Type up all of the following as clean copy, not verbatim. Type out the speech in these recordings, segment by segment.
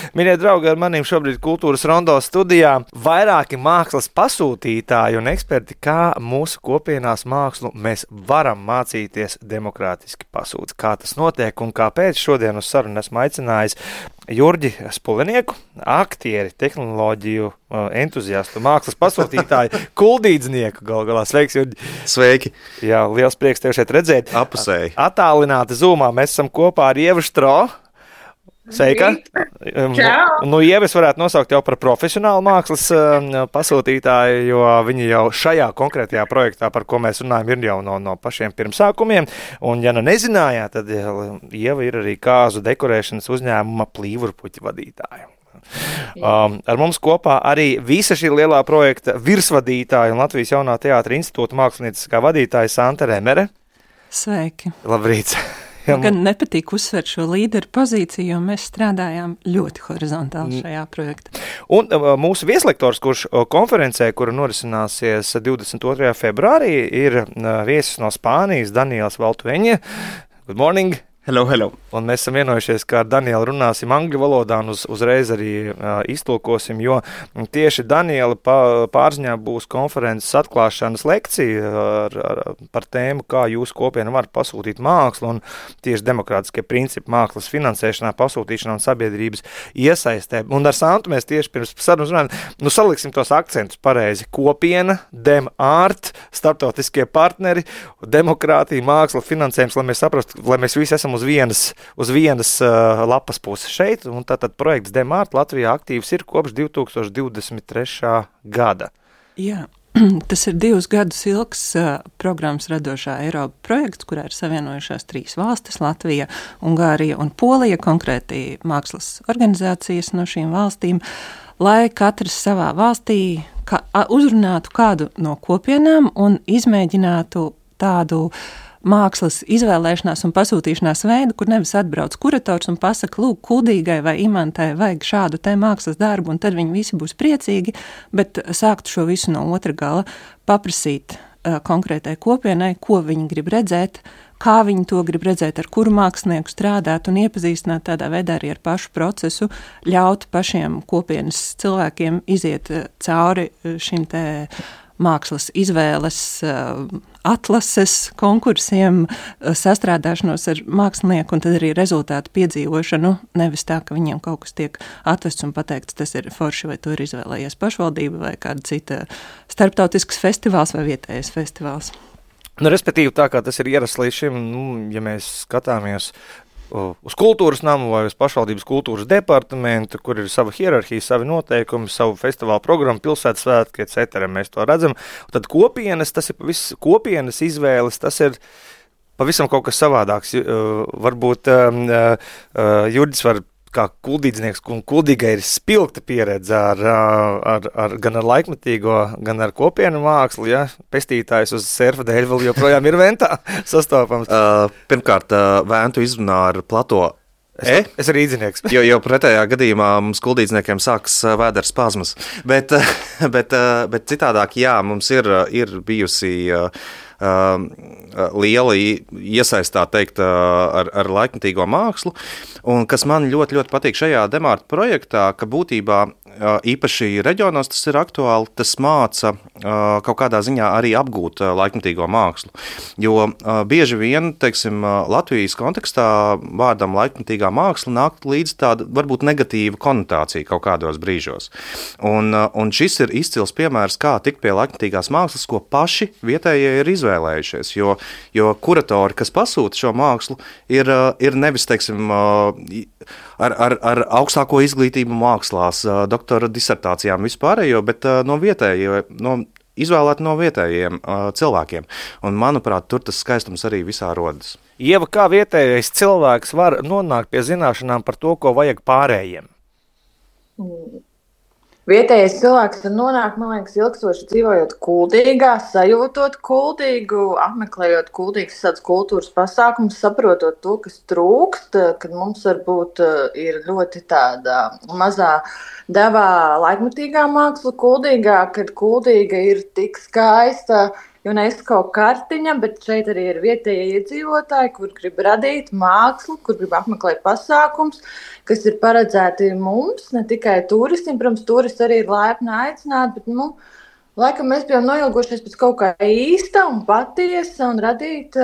Mīļie draugi, ar maniem šobrīd Kultūras Rondo studijā vairāki mākslas pasūtītāji un eksperti, kā mūsu kopienās mākslu mēs varam mācīties demokrātiski pasūtīt. Kā tas notiek un kāpēc šodien uz sarunu esmu aicinājis Jurģi Spulenieku, aktieri, tehnoloģiju entuziastu, mākslas pasūtītāju, kuldīdznieku galā. Sveiks, Jurģi! Sveiki! Jā, liels prieks tev šeit redzēt. Apusēji. Atālināti Zoomā mēs esam kopā ar Ievu Štro. Sveika! Nu, Ieva, es varētu nosaukt jau par profesionālu mākslas pasūtītāju, jo viņi jau šajā konkrētajā projektā, par ko mēs runājam, ir jau no pašiem pirmsākumiem. Un, ja nezinājāt, tad Ieva ir arī kāzu dekorēšanas uzņēmuma plīvurpuķi vadītāja. Ar mums kopā arī visa šī lielā projekta virsvadītāja un Latvijas Jaunā teātra institūta mākslinieckā vadītāja Santa Remere. Sveiki! Labrīt! Gan nepatīk uzsvērt šo līderu pozīciju, jo mēs strādājām ļoti horizontāli šajā projektā. Un mūsu vieslektors, kurš konferencē, kura norisināsies 22. februārī, ir viesis no Spānijas, Daniels Valtueņa. Good morning! Hello, hello! Un mēs esam vienojušies, ka ar Danielu runāsim angļu valodā un uzreiz arī iztulkosim, jo tieši Daniela pārziņā būs konferences atklāšanas lekcija par tēmu, kā jūsu kopiena var pasūtīt mākslu un tieši demokrātiskie principi mākslas finansēšanā, pasūtīšanā un sabiedrības iesaistē. Un ar Santu mēs tieši pirms sarunas runājam, saliksim tos akcentus pareizi. Kopiena, dem art, starptautiskie partneri, demokrātija, māksla, finansējums, lai mēs saprastu, lai mēs visi esam uz vienas lapas puses šeit, un tātad projekts Demārt Latvijā aktīvs ir kopš 2023. gada. Jā, tas ir 2 gadus ilgs programmas Radošā Eiropa projekts, kurā ir savienojušās 3 valstis - Latvija, Ungārija un Polija, konkrēti mākslas organizācijas no šīm valstīm, lai katrs savā valstī uzrunātu kādu no kopienām un izmēģinātu tādu mākslas izvēlēšanās un pasūtīšanās veidu, kur nevis atbrauc kurators un pasaka, lūk, Kuldīgai vai Imantai vajag šādu te mākslas darbu, un tad viņi visi būs priecīgi, bet sāktu šo visu no otra gala, paprasīt konkrētai kopienai, ko viņi grib redzēt, kā viņi to grib redzēt, ar kuru mākslinieku strādāt un iepazīstināt tādā veidā arī ar pašu procesu, ļaut pašiem kopienas cilvēkiem iziet cauri šim te mākslas izvēles, atlases, konkursiem, sastrādāšanos ar mākslinieku un tad arī rezultātu piedzīvošanu, nevis tā, ka viņiem kaut kas tiek atvests un pateikts, tas ir forši vai to ir izvēlējies pašvaldība vai kāda cita starptautisks festivāls vai vietējais festivāls. Respektīvi tā, kā tas ir ierasts līdz šim, ja mēs skatāmies uz kultūras namu vai uz pašvaldības kultūras departamentu, kur ir sava hierarhija, savi noteikumi, savu festivālu programmu, pilsētas svētki, etc. Mēs to redzam. Un tad kopienas, tas ir kopienas izvēles, tas ir pavisam kaut kas savādāks. Varbūt Jurģis var kā kuldīdznieks, un kuldīgai ir spilgta pieredze gan ar laikmetīgo, gan ar kopienu mākslu, ja? Pestītājs uz surfa dēļ vēl joprojām ir Ventā sastopams. Pirmkārt, Ventu izrunā ar plato Es arī īdzinieks. Jo pretējā gadījumā mums kuldīdzniekiem sāks vēdera spazmas. Bet citādāk, jā, mums ir bijusi liela iesaistā teikt ar laikmetīgo mākslu, un kas man ļoti, ļoti patīk šajā Demārta projektā, ka būtībā īpaši reģionos tas ir aktuāli, tas māca kaut kādā ziņā arī apgūt laikmetīgo mākslu, jo bieži vien, teiksim, Latvijas kontekstā vārdam laikmetīgā māksla nāk līdz tāda varbūt negatīva konotācija kaut kādos brīžos, un šis ir izcils piemērs, kā tikt pie laikmetīgās mākslas, ko paši vietējie ir izvēlējušies, jo kuratori, kas pasūta šo mākslu, ir nevis, teiksim, ar augstāko izglītību mākslās, doktora disertācijām vispārējo, bet izvēlēt no vietējiem cilvēkiem. Un, manuprāt, tur tas skaistums arī visā rodas. Ieva, kā vietējais cilvēks var nonākt pie zināšanām par to, ko vajag pārējiem? Vietējais cilvēks var nonākt, man liekas, ilgstoši dzīvojot Kuldīgā, sajūtot Kuldīgu, apmeklējot Kuldīgas tādas kultūras pasākumus, saprotot to, kas trūkst, kad mums varbūt ir ļoti tāda mazā devā laikmetīgā māksla Kuldīgā, kad Kuldīga ir tik skaista, UNESCO kartiņa, bet šeit arī ir vietējie iedzīvotāji, kur grib radīt mākslu, kur grib apmeklēt pasākums, kas ir paredzēti mums, ne tikai turistiem. Protams, turisti arī ir laipni aicināti, bet laikam mēs bijām noilgojušies pēc kaut kā īsta un patiesa un radīt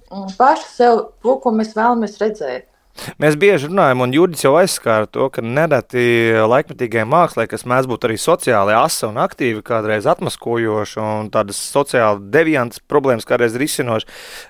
paši sev to, ko mēs vēlamies redzēt. Mēs bieži runājam, un Judits jau aizskāra to, ka nereti laikmetīgai mākslai, kas mēdz būt arī sociāli asa un aktīvi, kādreiz atmaskojoši un tādas sociāli deviantas problēmas kādreiz risinoši,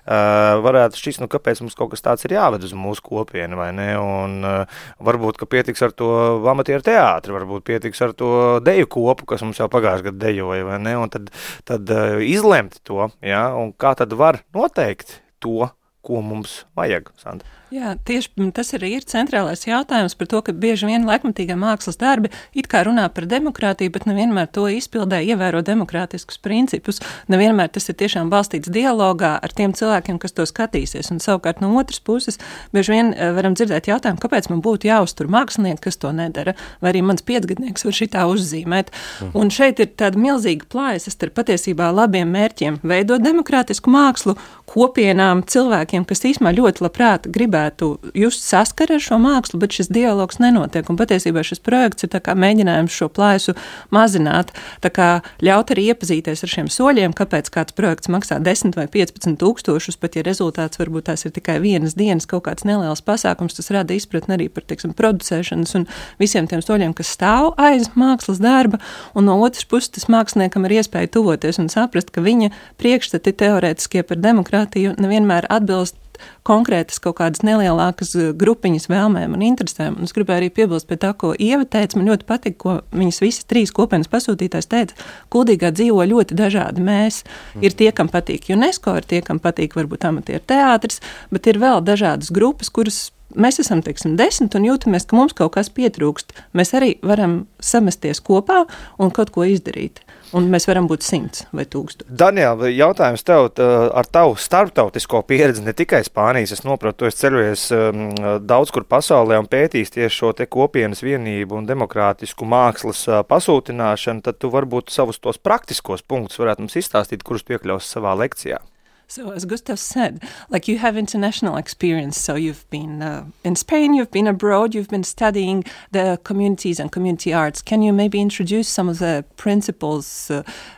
varētu šķist, kāpēc mums kaut kas tāds ir jāved uz mūsu kopienu, vai ne? Un varbūt, ka pietiks ar to amatieru teātri, varbūt pietiks ar to deju kopu, kas mums jau pagājušajā gadā dejoja, vai ne? Un tad izlemt to, ja? Un kā tad var noteikt to, ko mums vajag, Sandra? Jā, tieši tas arī ir centrālais jautājums par to, ka bieži vien laikmetīgā mākslas darbi it kā runā par demokrātiju, bet nevienmēr to izpildē ievēro demokrātiskus principus. Nevienmēr tas ir tiešām balstīts dialogā ar tiem cilvēkiem, kas to skatīsies. Un savukārt no otras puses bieži vien varam dzirdēt jautājumu, kāpēc man būtu jāuztur mākslinieki, kas to nedara, vai arī mans piecgadnieks var šitā uzzīmēt. Un šeit ir tāda milzīga plājas starp patiesībā labiem mērķiem veidot demokrātisku mākslu kopienām, cilvēkiem, kas īstenībā ļoti labprāt gribētu just saskari ar šo mākslu, bet šis dialogs nenotiek. Un patiesībā šis projekts ir tā kā mēģinājums šo plāju mazināt, tā kā ļaut arī iepazīties ar šiem soļiem, kāpēc kāds projekts maksā 10 vai 15 tūkstošus, pat ja rezultāts varbūt tās ir tikai vienas dienas kaut kāds neliels pasākums, tas rada izpratni arī par, teiksim, producēšanas un visiem tiem soļiem, kas stāv aiz mākslas darba, un no otras puses tas māksliniekam ir iespēja tuvoties un saprast, ka viņa priekšstati teorētiskie par demokrātiju nevienmēr atbilst konkrētas kaut kādas nelielākas grupiņas vēlmēm un interesēm. Un es gribēju arī piebilst pie tā, ko Ieva teica. Man ļoti patīk, ko viņas visas trīs kopienas pasūtītājs teica. Kuldīgā dzīvo ļoti dažādi mēs. Ir tie, kam patīk UNESCO, ir tie, kam patīk varbūt amatieru teātris, bet ir vēl dažādas grupas, kuras mēs esam, teiksim, 10 un jūtamies, ka mums kaut kas pietrūkst. Mēs arī varam samesties kopā un kaut ko izdarīt. Un mēs varam būt 100 vai 1000. Daniela, jautājums tev ar tavu starptautisko pieredzi, ne tikai Spānijas. Es noprotu, tu esi ceļojies daudz kur pasaulē un pētījis tieši šo te kopienas vienību un demokrātisku mākslas pasūtināšanu, tad tu varbūt savus tos praktiskos punktus varētu mums izstāstīt, kurus tu iekļausi savā lekcijā. So as Gustav said, like you have international experience, so you've been in Spain, you've been abroad, you've been studying the communities and community arts. Can you maybe introduce some of the principles,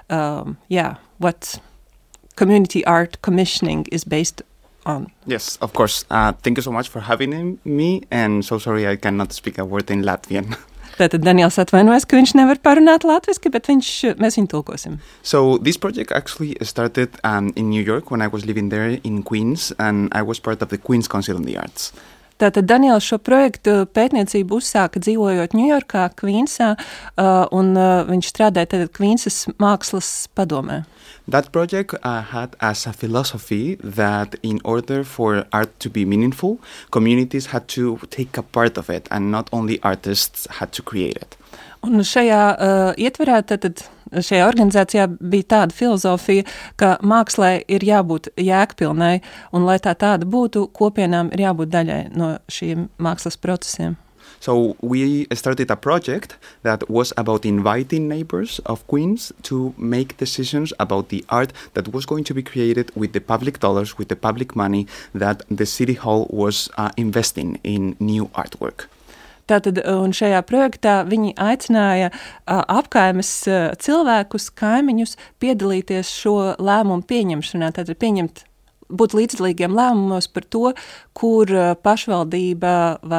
what community art commissioning is based on? Yes, of course. Thank you so much for having me, and so sorry I cannot speak a word in Latvian. Tātad Daniels atvainojas, ka viņš nevar parunāt latviski, bet mēs viņu tulkosim. So this project actually started in New York when I was living there in Queens, and I was part of the Queens Council on the Arts. Tātad Daniels šo projektu pētniecību uzsāka dzīvojot Ņujorkā, Kvīnsā, un viņš strādāja tātad Kvīnsas mākslas padomē. That project had as a philosophy that in order for art to be meaningful, communities had to take a part of it, and not only artists had to create it. Un šajā ietverā, tad šajā organizācijā bija tāda filozofija, ka mākslai ir jābūt jēgpilnai, un lai tā tāda būtu, kopienām ir jābūt daļai no šiem mākslas procesiem. So we started a project that was about inviting neighbors of Queens to make decisions about the art that was going to be created with the public dollars, with the public money that the City Hall was investing in new artwork. Tātad, un šajā projektā viņi aicināja apkaimes cilvēkus, kaimiņus piedalīties šo lēmumu pieņemšanā, tātad būt līdzdalīgiem lēmumos par to, kur pašvaldība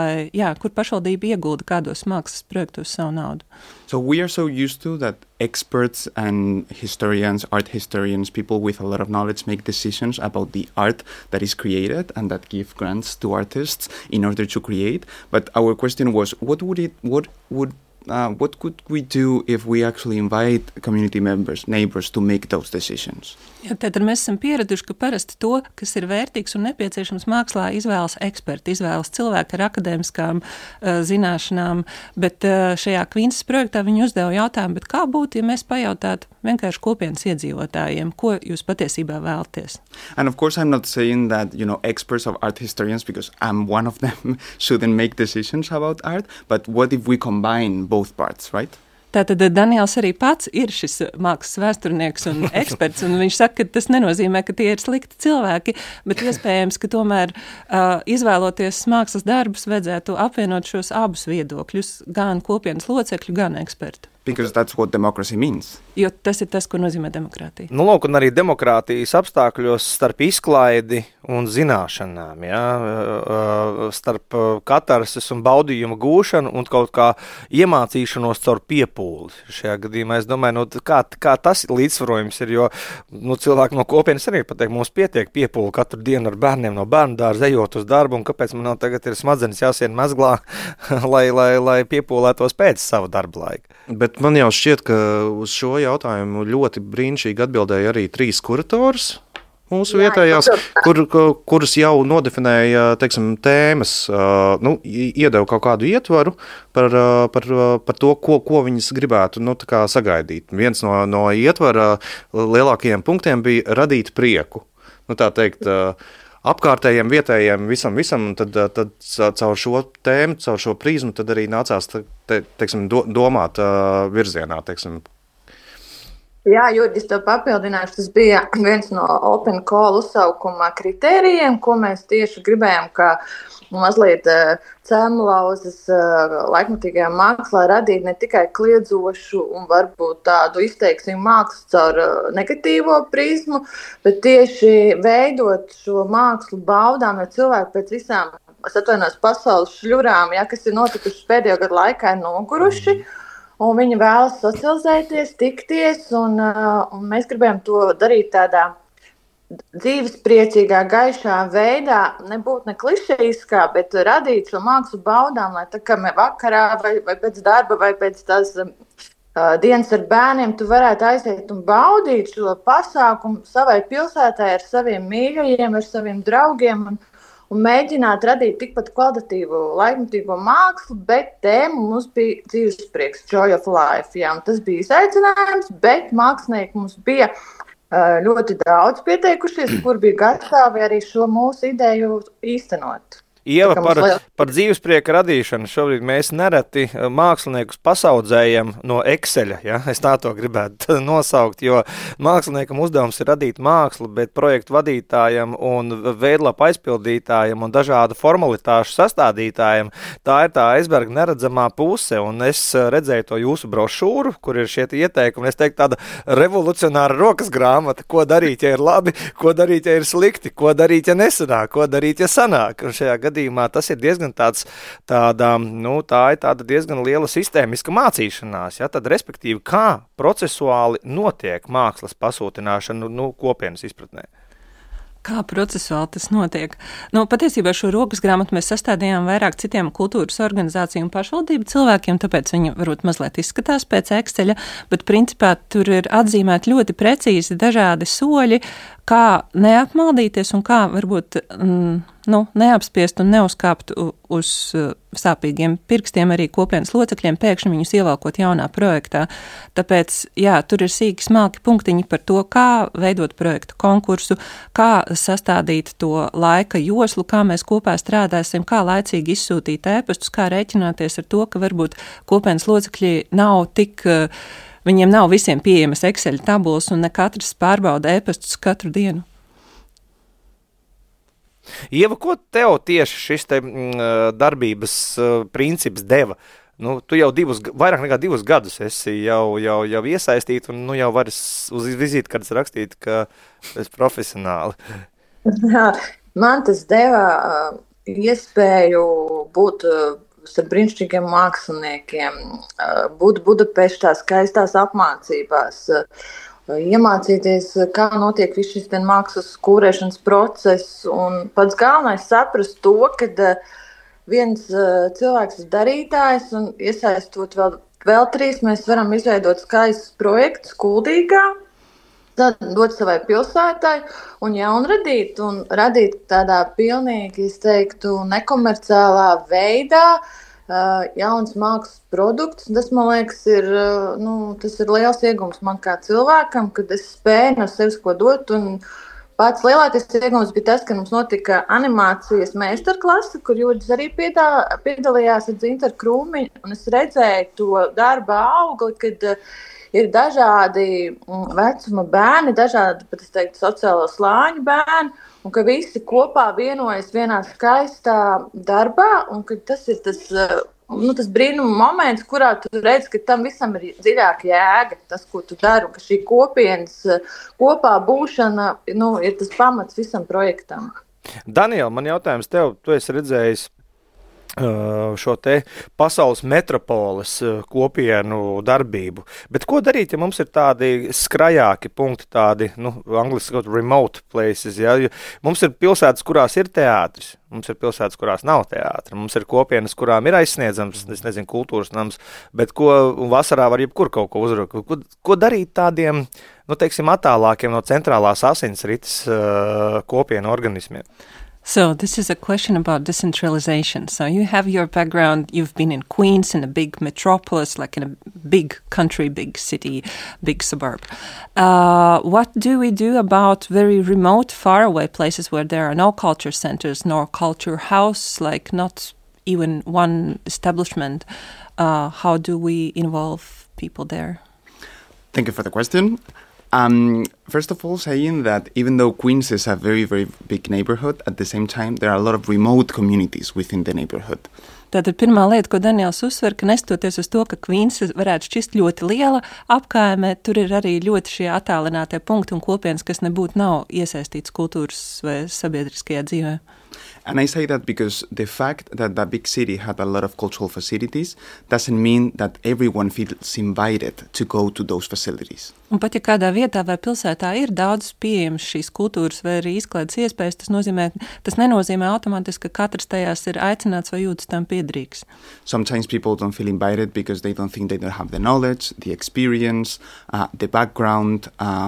iegulda kādos mākslas projektos savu naudu. So we are so used to that experts and historians, art historians, people with a lot of knowledge make decisions about the art that is created and that give grants to artists in order to create. But our question was, what could we do if we actually invite community members, neighbors to make those decisions? Jā, tad mēs esam pieraduši, ka parasti to, kas ir vērtīgs un nepieciešams mākslā, izvēlas eksperti, izvēlas cilvēki ar akadēmiskām zināšanām, bet šajā Kvīnsas projektā viņi uzdeva jautājumu, bet kā būtu, ja mēs pajautātu vienkārši kopienas iedzīvotājiem, ko jūs patiesībā vēlaties? And of course I'm not saying that, experts of art historians, because I'm one of them, shouldn't make decisions about art, but what if we combine both parts, right? Tātad Daniels arī pats ir šis mākslas vēsturnieks un eksperts, un viņš saka, ka tas nenozīmē, ka tie ir slikti cilvēki, bet iespējams, ka tomēr izvēloties mākslas darbus vajadzētu apvienot šos abus viedokļus, gan kopienas locekļu, gan ekspertu. Because that's what democracy means. Jo tas ir tas, ko nozīmē demokrātija. Nu, lūk, un arī demokrātijas apstākļos starp izklaidi un zināšanām, ja, starp katarsis un baudījumu gūšanu un kaut kā iemācīšanos caur piepūli. Šajā gadījumā es domāju, nu, kā tas līdzsvarojums ir, jo cilvēki no kopienas arī pateikt, mums pietiek piepūli katru dienu ar bērniem no bērnu dārza ejot uz darbu, un kāpēc man tagad ir smadzenes jāsien mezglā, lai piepūlētos pēc savu darba laika. Bet man jau šķiet, ka uz šo jautājumu ļoti brīnišķīgi atbildēja arī 3 kurators mūsu vietējās, kuras jau nodefinēja, teiksim, tēmas, iedeva kaut kādu ietvaru par to, ko viņas gribētu tā kā sagaidīt. Viens no ietvara lielākajiem punktiem bija radīt prieku. Tā teikt, apkārtējiem, vietējiem, visam, un tad caur šo tēmu, caur šo prizmu, tad arī nācās, teiksim, domāt virzienā, teiksim. Jā, Jurģis, to papildināšu. Tas bija viens no Open Call uzsaukuma kritērijiem, ko mēs tieši gribējām, ka mazliet cēmlauzes laikmatīgajā mākslā radīt ne tikai kliedzošu un varbūt tādu izteiksmi mākslu caur negatīvo prizmu, bet tieši veidot šo mākslu baudām, jo cilvēki pēc visām, es atvainojos, pasaules šļurām, kas ir notikušas pēdējo gadu laikā, ir noguruši. Un viņi vēlas socializēties, tikties, un mēs gribējām to darīt tādā dzīvespriecīgā, gaišā veidā, nebūt ne klišejiskā, bet radīt šo mākslu baudām, lai tā kā vakarā vai pēc darba vai pēc tās dienas ar bērniem tu varētu aiziet un baudīt šo pasākumu savai pilsētai ar saviem mīļajiem, ar saviem draugiem un mēģināt radīt tikpat kvalitatīvu laikmatīgo mākslu, bet tēma mums bija dzīvesprieks, joy of life. Jā, tas bija izaicinājums, bet mākslinieki mums bija ļoti daudz pieteikušies, kur bija gatavi arī šo mūsu ideju īstenot. Ieva, par dzīvesprieka radīšanu šobrīd mēs nereti māksliniekus pasaudzējam no Exceļa, ja? Es tā to gribētu nosaukt, jo māksliniekam uzdevums ir radīt mākslu, bet projektu vadītājam un veidlapu aizpildītājam un dažādu formalitāšu sastādītājam tā ir tā aizberga neredzamā puse, un es redzēju to jūsu brošūru, kur ir šie ieteikumi, es teiktu tāda revolucionāra rokas grāmata, ko darīt, ja ir labi, ko darīt, ja ir slikti, ko darīt, ja nesanāk, ko darīt, ja sanāk, un šajā gadījumā tas ir diezgan tā ir tāda diezgan liela sistēmiska mācīšanās, ja, tad respektīvi, kā procesuāli notiek mākslas pasūtināšana, kopienas izpratnē. Kā procesuāli tas notiek? Patiesībā šo rokas grāmatu mēs sastādījām vairāk citiem kultūras organizāciju un pašvaldību cilvēkiem, tāpēc viņi varbūt mazliet izskatās pēc Exceļa, bet principā tur ir atzīmēti ļoti precīzi dažādi soļi, kā neapmaldīties un kā varbūt neapspiest un neuzkāpt uz sāpīgiem pirkstiem arī kopienas locekļiem, pēkšņi viņus ievalkot jaunā projektā. Tāpēc, tur ir sīki smalki punktiņi par to, kā veidot projektu konkursu, kā sastādīt to laika joslu, kā mēs kopā strādāsim, kā laicīgi izsūtīt ēpastus, kā rēķināties ar to, ka varbūt kopienas locekļi nav tik... Viņiem nav visiem pieejamas Excel tabulas un ne katrs pārbauda ēpastus katru dienu. Ieva, ko tev tieši šis darbības princips deva? Tu jau vairāk nekā 2 gadus esi jau iesaistīta un jau vari uz vizītkartes rakstīt, ka esi profesionāli. Man tas deva iespēju būt ar brīnišķīgiem māksliniekiem, būt Budapeštā skaistās apmācībās, iemācīties, kā notiek viss šis mākslas kūrēšanas process, un pats galvenais saprast to, kad viens cilvēks ir darītājs, un iesaistot vēl 3, mēs varam izveidot skaistus projektus Kuldīgā, tad dot savai pilsētai un jaunradīt, un radīt tādā pilnīgi, es teiktu, nekomerciālā veidā jauns mākslas produkts. Tas, man liekas, tas ir liels iegums man kā cilvēkam, kad es spēju no sevis ko dot un Pats lielākais iegūms bija tas, ka mums notika animācijas meistarklase, kur Jūras arī piedalījās ar Dzintaru Krūmiņu, un es redzēju to darba augli, kad ir dažādi vecuma bērni, dažādi, pat es teiktu, sociālo slāņu bērni, un ka visi kopā vienojas vienā skaistā darbā, un ka tas ir tas brīnuma moments, kurā tu redz, ka tam visam ir dziļāka jēga, tas, ko tu dari, un ka šī kopienas kopā būšana ir tas pamats visam projektam. Daniela, man jautājums tev, tu esi redzējis šo te pasaules metropoles kopienu darbību. Bet ko darīt, ja mums ir tādi skrajāki punkti, tādi, angliski sakot, remote places, ja? Mums ir pilsētas, kurās ir teātris, mums ir pilsētas, kurās nav teātra, mums ir kopienas, kurām ir aizsniedzams, es nezinu, kultūras nams, bet vasarā var jebkur kaut ko uzrakt. Ko darīt tādiem, teiksim, attālākiem no centrālās asinsrites kopienu organismiem? So this is a question about decentralization. So you have your background, you've been in Queens, in a big metropolis, like in a big country, big city, big suburb. What do we do about very remote, faraway places where there are no culture centers, nor culture house, like not even one establishment? How do we involve people there? Thank you for the question. First of all, saying that even though Queens is a very, very big neighborhood, at the same time, there are a lot of remote communities within the neighborhood. Tātad pirmā lieta, ko Daniels uzsver, ka nestoties uz to, ka Queens varētu šķist ļoti liela apkaime, tur ir arī ļoti šie attālinātie punkti un kopienas, kas nebūtu nav iesaistīts kultūras vai sabiedriskajā dzīvē. And I say that because the fact that the big city had a lot of cultural facilities doesn't mean that everyone feels invited to go to those facilities. Un pat ja kādā vietā vai pilsētā ir daudz pieejams šīs kultūras vai arī izklaides iespējas, tas nenozīmē automātiski, ka katrs tajās ir aicināts vai jūtas tam piederīgs. Sometimes people don't feel invited because they don't think they don't have the knowledge, the experience, the background,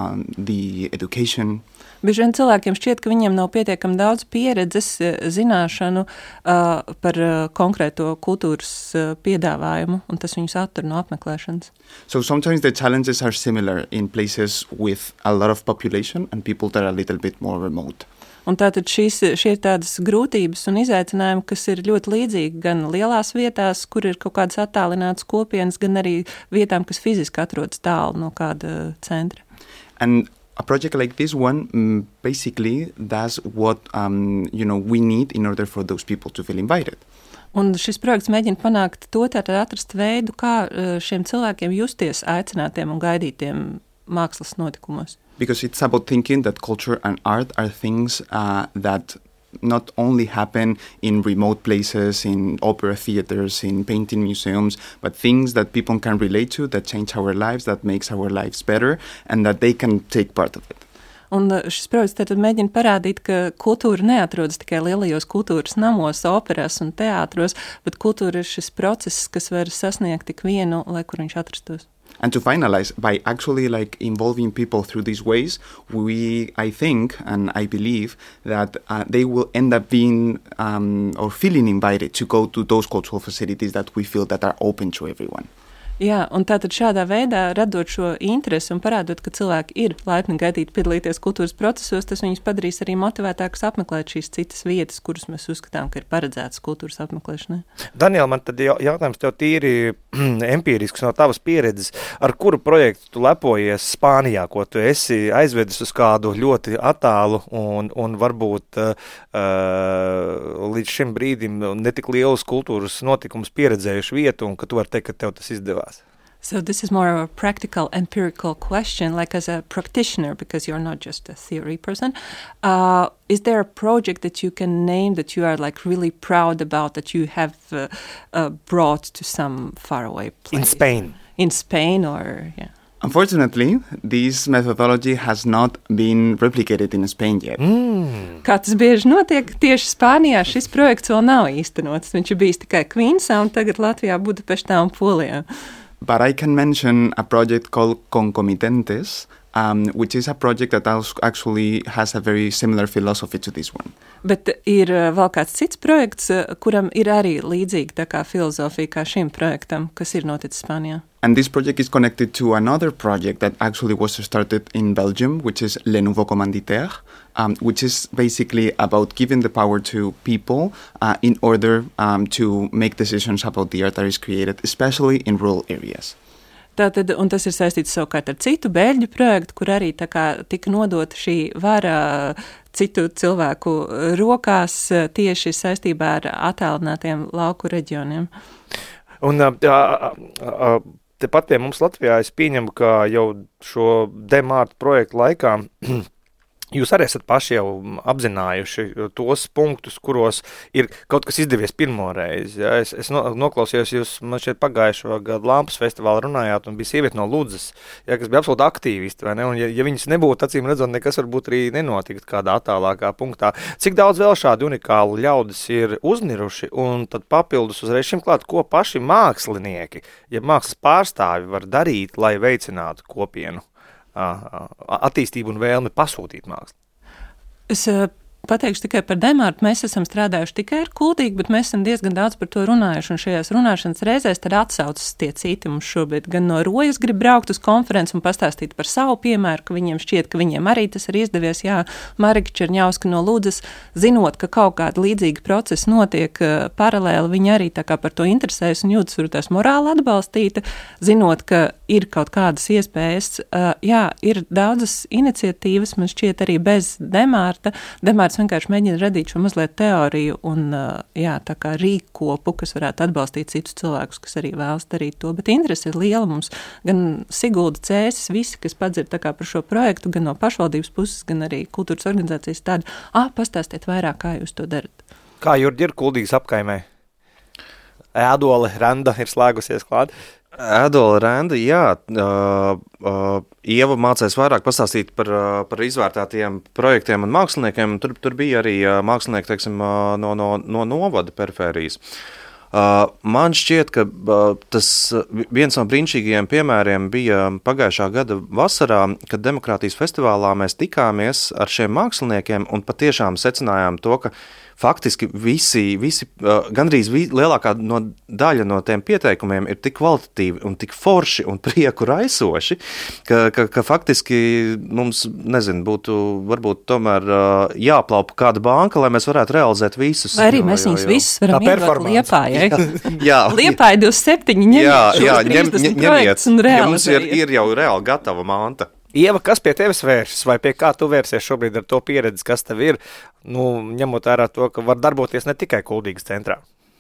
the education. Bieži vien cilvēkiem šķiet, ka viņiem nav pietiekami daudz pieredzes, zināšanu par konkrēto kultūras piedāvājumu, un tas viņus attur no apmeklēšanas. So sometimes the challenges are similar in places with a lot of population and people that are a little bit more remote. Un tātad šie ir tādas grūtības un izaicinājumi, kas ir ļoti līdzīgi gan lielās vietās, kur ir kaut kādas attālinātas kopienas, gan arī vietām, kas fiziski atrodas tālu no kāda centra. And a project like this one basically does what we need in order for those people to feel invited. Un šis projekts mēģina panākt to, tātad atrast veidu, kā šiem cilvēkiem justies aicinātiem un gaidītiem mākslas notikumos. Because it's about thinking that culture and art are things that not only happen in remote places, in opera theaters, in painting museums, but things that people can relate to, that change our lives, that makes our lives better, and that they can take part of it. Un šis projekts tātad mēģina parādīt, ka kultūra neatrodas tikai lielajos kultūras namos, operās un teātros, bet kultūra ir šis process, kas var sasniegt tik vienu, lai kur viņš atrastos. And to finalize, by actually involving people through these ways, I think and I believe that they will end up being or feeling invited to go to those cultural facilities that we feel that are open to everyone. Jā, un tātad šādā veidā radot šo interesi un parādot, ka cilvēki ir laipni gaidīti piedalīties kultūras procesos, tas viņus padarīs arī motivētākus apmeklēt šīs citas vietas, kuras mēs uzskatām, ka ir paredzētas kultūras apmeklēšanai. Daniela, man tad jautājums tev tīri empīrisks no tavas pieredzes. Ar kuru projektu tu lepojies Spānijā, ko tu esi aizvedis uz kādu ļoti attālu un varbūt līdz šim brīdim netik lielus kultūras notikumus pieredzējuši vietu, un ka tu vari teikt, ka tev tas izdevās? So this is more of a practical, empirical question, like as a practitioner, because you're not just a theory person. Is there a project that you can name that you are really proud about, that you have brought to some faraway place? In Spain. In Spain or, yeah. Unfortunately, this methodology has not been replicated in Spain yet. Kā tas bieži notiek, tieši Spānijā šis projekts vēl nav īstenots. Viņš ir bijis tikai Queensā un tagad Latvijā, Budapeštā un Polijā. But I can mention a project called Concomitentes, which is a project that actually has a very similar philosophy to this one. Bet ir vēl kāds cits projekts, kuram ir arī līdzīga tā kā filozofija kā šim projektam, kas ir noticis Spānijā. And this project is connected to another project that actually was started in Belgium, which is Le Nouveau Commanditaire, which is basically about giving the power to people in order to make decisions about the art that is created, especially in rural areas. Tātad, un tas ir saistīts savukārt ar citu Beļģu projektu, kur arī tā kā tika nodota šī vara citu cilvēku rokās tieši saistībā ar attālinātiem lauku reģioniem. Un tepat pie mums Latvijā es pieņemu, ka jau šo Demārta projektu laikā jūs arī esat paši jau apzinājuši tos punktus, kuros ir kaut kas izdevies pirmoreiz. Ja? Es noklausījos, jūs man šeit pagājušo gadu Lampas festivālu runājāt un bija sieviete no Ludzas, ja, kas bija absolūti aktīvisti, vai ne? Un ja viņas nebūtu acīm redzot, nekas varbūt arī nenotikt kādā attālākā punktā. Cik daudz vēl šādi unikāli ļaudis ir uzniruši un tad papildus uzreiz šim klāt, ko paši mākslinieki, ja mākslas pārstāvi var darīt, lai veicinātu kopienu attīstību un vēlmi pasūtīt mākslu? Es pateikšu tikai par Demārtu. Mēs esam strādājuši tikai ar Kuldīgu, bet mēs esam diezgan daudz par to runājuši. Un šajās runāšanas reizēs tad atsaucas tie citi mums šobrīd. Gan no Rojas grib braukt uz konferenci un pastāstīt par savu piemēru, ka viņiem šķiet, ka viņiem arī tas ir izdevies. Jā, Marika Čerņauska no Ludzas, zinot, ka kaut kāda līdzīga procesa notiek paralēli, viņa arī tā kā par to interesējas un jūtas varbūt morāli atbalstīta, zinot, ka ir kaut kādas iespējas. Jā, ir daudzas iniciatīvas, man šķiet arī bez Demārta. Demārts vienkārši mēģina radīt šo mazliet teoriju un, jā, tā kā rīkopu, kas varētu atbalstīt citus cilvēkus, kas arī vēlas darīt to. Bet interese ir liela mums. Gan Sigulda Cēsis, visi, kas padzir tā kā par šo projektu, gan no pašvaldības puses, gan arī kultūras organizācijas tāda, pastāstiet vairāk, kā jūs to darat. Kā Jurģi ir Kuldīgas apkaimē? Ēdole Renda ir slēgusies klāt. Ēdola Renda, jā, Ieva mācēs vairāk pastāstīt par izvērtētajiem projektiem un māksliniekiem. Tur bija arī mākslinieki, teiksim, no novada perifērijas. Man šķiet, ka tas viens no brīnišķīgajiem piemēriem bija pagājušā gada vasarā, kad Demokrātijas festivālā mēs tikāmies ar šiem māksliniekiem un patiešām secinājām to, ka faktiski visi gandrīz lielākā daļa no tiem pieteikumiem ir tik kvalitatīvi un tik forši un prieku raisoši, ka faktiski mums, būtu varbūt tomēr jāplaupa kāda banka, lai mēs varētu realizēt visus. Vai arī mēs viņus visus varam iedot Liepājai. Liepāja 27 ņemiet projekts un realizējiet. Mums ir jau reāli gatava manta. Ieva, kas pie tevis vēršas, vai pie kā tu vērsies šobrīd ar to pieredzi, kas tev ir, ņemot vērā to, ka var darboties ne tikai Kuldīgas centrā?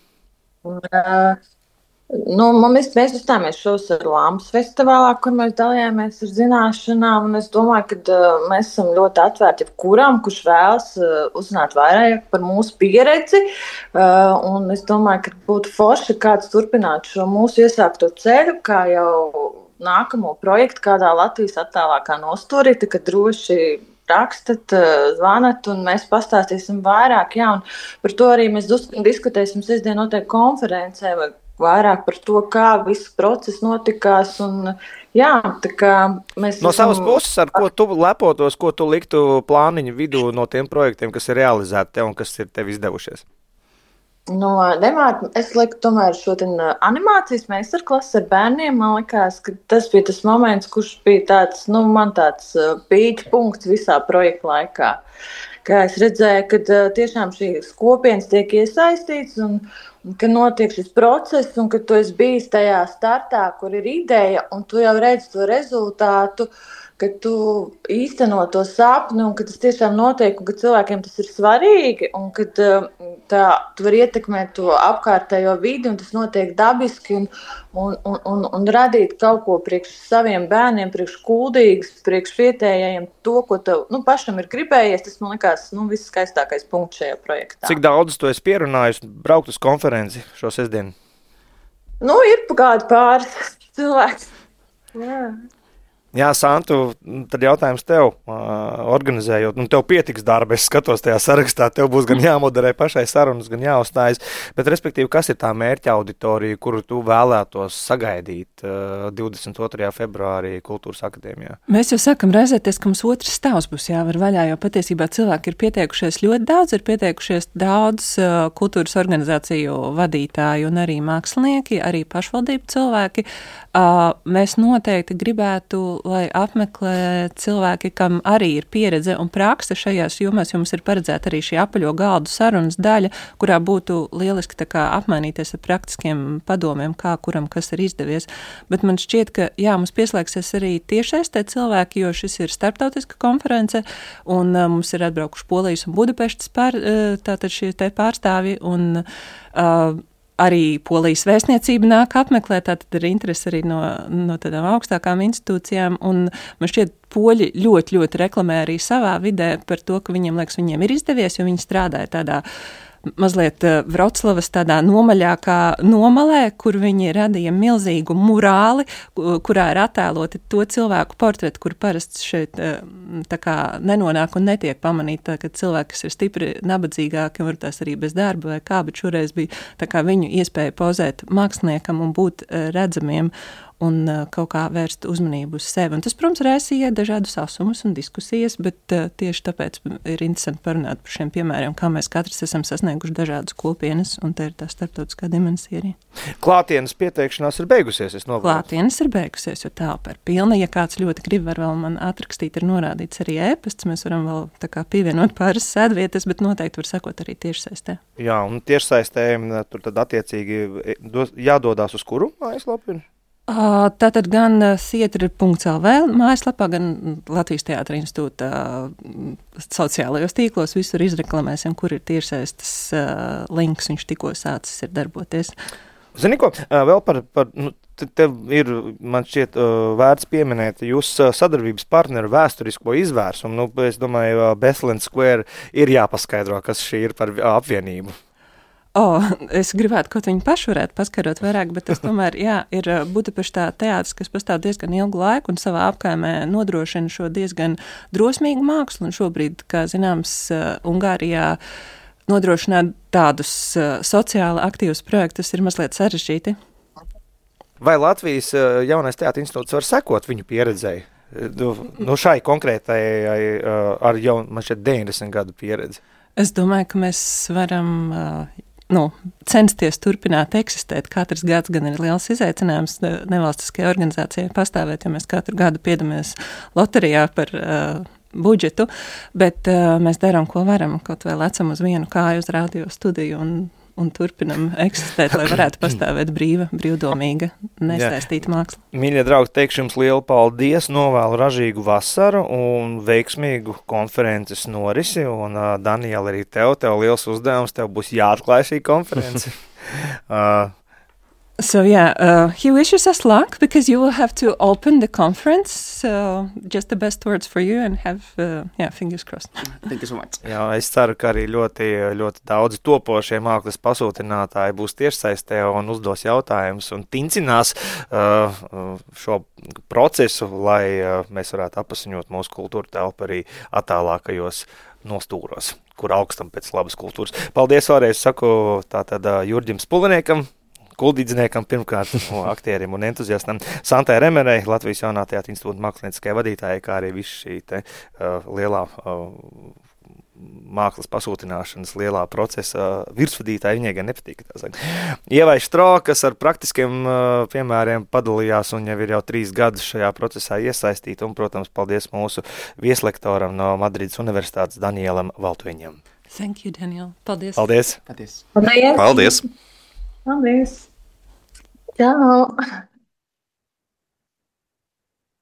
Mēs uzstāmies šos ar Lampas festivālā, kur mēs dalījāmies ar zināšanām, un es domāju, ka mēs esam ļoti atvērti jebkuram, kurš vēlas uzzināt vairāk par mūsu pieredzi, un es domāju, ka būtu forši kāds turpināt šo mūsu iesākto ceļu, kā jau nākamo projektu kādā Latvijas attālākā nostūrī, kad droši rakstat, zvanat, un mēs pastāstīsim vairāk. Jā, un par to arī mēs diskutēsim sestdien noteikti konferencē, vai vairāk par to, kā viss process notikās. Un, jā, tā kā mēs no savas puses, ar ko tu lepotos, ko tu liktu plāniņu vidū no tiem projektiem, kas ir realizēti tev un kas ir tev izdevušies? No Demārta es lieku tomēr šo animācijas meistarklasi ar bērniem. Man likās, ka tas bija tas moments, kurš bija tāds, man tāds pīķa punkts visā projekta laikā. Kā es redzēju, ka tiešām šīs kopienas tiek iesaistīts un ka notiek šis process un ka tu esi bijis tajā startā, kur ir ideja un tu jau redzi to rezultātu, ka tu īsteno to sapni un ka tas tiešām notiek un ka cilvēkiem tas ir svarīgi un ka tu vari ietekmēt to apkārtējo vidi un tas notiek dabiski un radīt kaut ko priekš saviem bērniem, priekš Kuldīgas, priekš vietējiem, to, ko tev pašam ir gribējies, tas man likās viss skaistākais punkts šajā projektā. Cik daudz tu esi pierunājis braukt uz konferenci šo sestdienu? Ir kādi pāris cilvēki. Jā. Jā, Santu, tad jautājums tev, organizējot, tev pietiks darba, es skatos tajā sarakstā, tev būs gan jāmoderē pašai sarunas, gan jāuzstājas, bet respektīvi, kas ir tā mērķa auditorija, kuru tu vēlētos sagaidīt 22. februārī Kultūras akadēmijā? Mēs jau sākam raizēties, ka mums otrs stāvs būs jāvar vaļā, jo patiesībā cilvēki ir pieteikušies ļoti daudz, ir pieteikušies daudz kultūras organizāciju vadītāji un arī mākslinieki, arī pašvaldību cilvēki. Mēs noteikti gribētu, lai apmeklē cilvēki, kam arī ir pieredze un prakse šajās jomās, jo mums ir paredzēta arī šī apaļo galdu sarunas daļa, kurā būtu lieliski tā kā apmainīties ar praktiskiem padomiem, kā kuram kas ir izdevies. Bet man šķiet, ka mums pieslēgsies arī tiešsaistē cilvēki, jo šis ir starptautiska konference, un mums ir atbraukuši Polijas un Budapeštas tātad šie te pārstāvi, un arī Polijas vēstniecība nāk apmeklēt, tātad ir interesi arī no tādām augstākām institūcijām, un man šķiet, poļi ļoti, ļoti reklamē arī savā vidē par to, ka viņiem ir izdevies, jo viņi strādāja tādā mazliet Vroclavas tādā nomaļākā nomalē, kur viņi radīja milzīgu murāli, kurā ir attēloti to cilvēku portreti, kur parasti šeit tā kā nenonāk un netiek pamanīta, ka cilvēki, kas ir stipri nabadzīgāki, var tās arī bez darba vai kā, bet šoreiz bija tā kā viņu iespēja pozēt māksliniekam un būt redzamiem un kaut kā vērst uzmanību uz sevi. Un tas, protams, raisīja dažādus asumus un diskusijas, bet tieši tāpēc ir interesanti parunāt par šiem piemēriem, kā mēs katrs esam sasnieguši dažādas kopienas, un te ir tā starptautiskā dimensija arī. Klātienes pieteikšanās ir beigusies, es novēlu. Klātienes ir beigusies, jo telpa ir pilna. Ja kāds ļoti grib, var vēl man atrakstīt, ir norādīts arī e-pasts, mēs varam vēl tā kā pievienot pāris sēdvietas, bet noteikti var sekot arī tiešsaistē. Jā, un tiešsaistē tur tad attiecīgi jādodās uz kuru mājaslapu? Tātad gan sietri.lv mājaslapā, gan Latvijas Teātra institūta sociālajos tīklos visur izreklamēsim, kur ir tiešsaistes links, viņš tikko sācis ir darboties. Zini ko, vēl par tev ir, man šķiet, vērts pieminēt jūsu sadarbības partneru vēsturisko izvērsumu. Es domāju, Bethlen Square ir jāpaskaidro, kas šī ir par apvienību. Es gribētu, kaut viņi paši varētu paskaidrot vairāk, bet tas tomēr, ir Budapeštā teātris, kas pastāv diezgan ilgu laiku un savā apkaimē nodrošina šo diezgan drosmīgu mākslu, un šobrīd, kā zināms, Ungārijā nodrošināt tādus sociāli aktīvus projektus ir mazliet sarežģīti. Vai Latvijas jaunais teātra institūts var sekot viņu pieredzei? Šai konkrētai ar jau, man šeit 90 gadu pieredzi. Es domāju, ka mēs varam censties turpināt eksistēt. Katrs gads gan ir liels izaicinājums nevalstiskajai organizācijai pastāvēt, jo mēs katru gadu piedamies loterijā par budžetu, bet mēs darām, ko varam, kaut vai lecam uz vienu kāju uz radio studiju un turpinam eksistēt, lai varētu pastāvēt brīvdomīga, nesaistīta māksla. Mīļie draugi, teikšu jums lielu paldies, novēlu ražīgu vasaru un veiksmīgu konferences norisi, un Daniela, arī tev liels uzdevums, tev būs jāatklāj šī konference. So he wishes us luck because you will have to open the conference. So just the best words for you and have fingers crossed. Thank you so much. Jā, es ceru, ka arī ļoti, ļoti daudzi topošie mākslas pasūtinātāji būs tiešsaistē un uzdos jautājumus un tincinās šo procesu, lai mēs varētu apasiņot mūsu kultūra telpu arī attālākajos nostūros, kur augstam pēc labas kultūras. Paldies vēlreiz, saku tātad Jurģim Spuliniekam, kuldīdzniekam, pirmkārt, aktierim un entuziastam, Santai Remerei, Latvijas Jaunā teātra institūta mākslinieckajai vadītājai, kā arī viss šī lielā mākslas pasūtināšanas lielā procesa virsvadītāji, viņai gan nepatīk. Ievai Štro, kas ar praktiskiem piemēriem padalījās un jau ir 3 gadus šajā procesā iesaistīta, un, protams, paldies mūsu vieslektoram no Madrides Universitātes Danielam Valtuiņam. Thank you, Daniel. Paldies. Paldies. Paldies. Paldies. Čau.